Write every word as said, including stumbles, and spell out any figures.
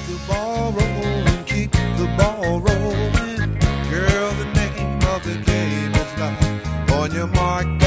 the ball rolling, keep the ball rolling. Girl, the name of the game is life. On your mark,